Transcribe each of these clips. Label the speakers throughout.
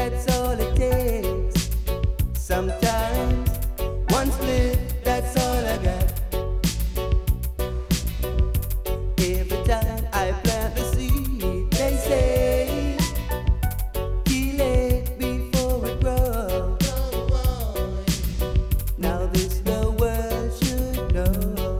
Speaker 1: that's all it takes. Sometimes one split, that's all I got. Every time I plant the seed, they say, kill it before it grows. Now this the world should know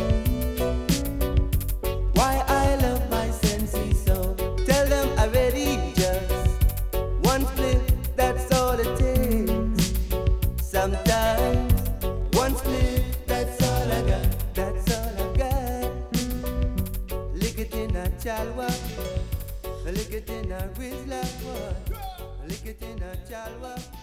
Speaker 1: why I love my senses so. Tell them already, just one split, that's all it takes. Sometimes one split, that's all I got. That's all I got. Lick it in a chalwa, lick it in a rizla, lick it in a chalwa.